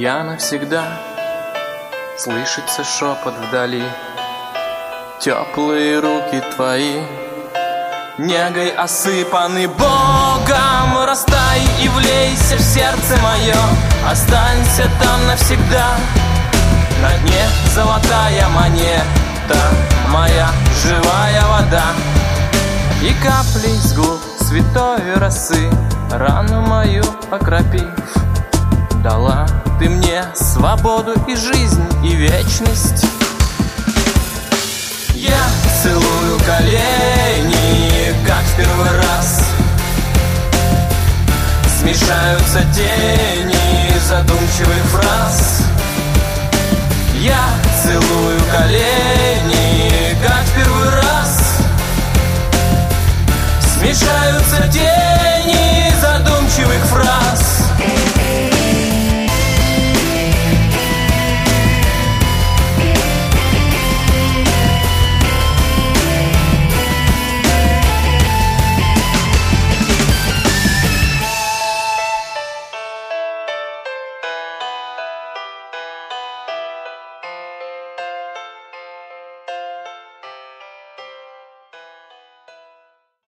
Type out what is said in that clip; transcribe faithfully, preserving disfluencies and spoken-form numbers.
Я навсегда. Слышится шепот вдали, теплые руки твои негой осыпаны Богом. Растай и влейся в сердце мое, останься там навсегда. На дне золотая монета, моя живая вода. И каплей с губ святой росы рану мою окропив, дала ты мне свободу и жизнь, и вечность. Я целую колени, как в первый раз. Смешаются тени задумчивых фраз. Я целую колени, как в первый раз. Смешаются тени